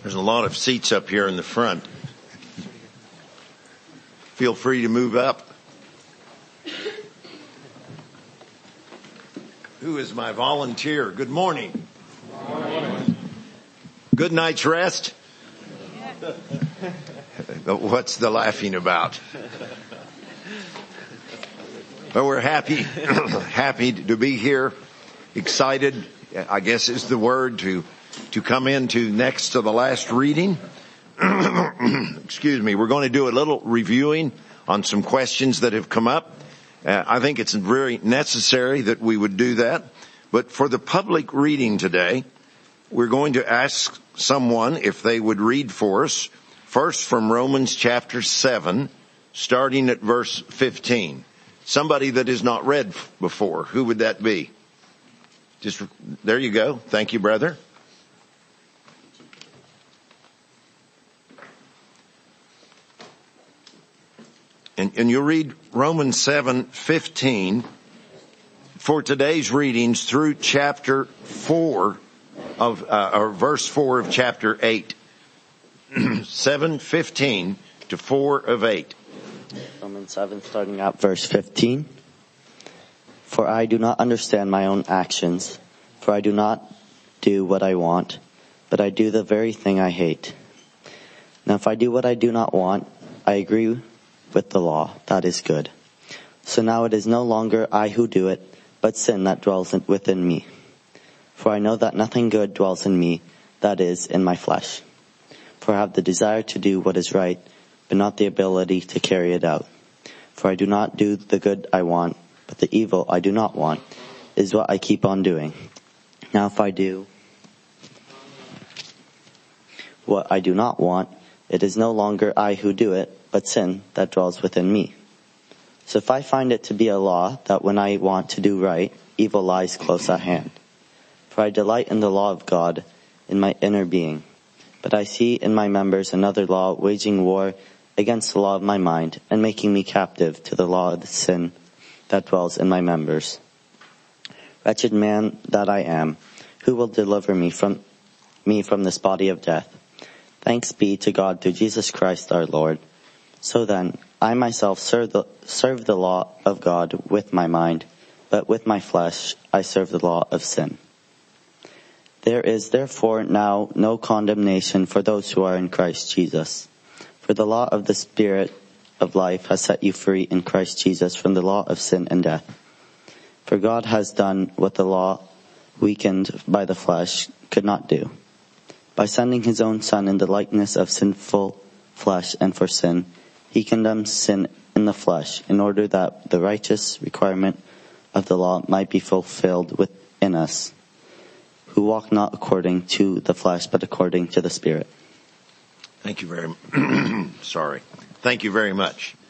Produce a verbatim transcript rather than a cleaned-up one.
There's a lot of seats up here in the front. Feel free to move up. Who is my volunteer? Good morning. Good morning. Good night's rest? What's the laughing about? Well, we're happy, happy to be here. Excited, I guess is the word, to to come into next to the last reading. Excuse me. We're going to do a little reviewing on some questions that have come up. Uh, I think it's very necessary that we would do that. But for the public reading today, we're going to ask someone if they would read for us, first from Romans chapter seven, starting at verse fifteen. Somebody that has not read before. Who would that be? Just, there you go. Thank you, brother. And, and you'll read Romans seven fifteen for today's readings through chapter four of, uh, or verse four of chapter eight. seven fifteen to four of eight. Romans seven, starting at verse fifteen. For I do not understand my own actions, for I do not do what I want, but I do the very thing I hate. Now if I do what I do not want, I agree with the law, that is good. So now it is no longer I who do it, but sin that dwells within me. For I know that nothing good dwells in me, that is, in my flesh. For I have the desire to do what is right, but not the ability to carry it out. For I do not do the good I want, but the evil I do not want is what I keep on doing. Now if I do what I do not want, it is no longer I who do it, but sin that dwells within me. So if I find it to be a law that when I want to do right, evil lies close at hand. For I delight in the law of God in my inner being, but I see in my members another law waging war against the law of my mind and making me captive to the law of the sin that dwells in my members. Wretched man that I am, who will deliver me from me from this body of death? Thanks be to God through Jesus Christ our Lord. So then, I myself serve the, serve the law of God with my mind, but with my flesh I serve the law of sin. There is therefore now no condemnation for those who are in Christ Jesus. For the law of the Spirit of life has set you free in Christ Jesus from the law of sin and death. For God has done what the law, weakened by the flesh, could not do. By sending his own Son in the likeness of sinful flesh and for sin, he condemns sin in the flesh in order that the righteous requirement of the law might be fulfilled within us, who walk not according to the flesh but according to the Spirit. Thank you very much. Sorry. Thank you very much.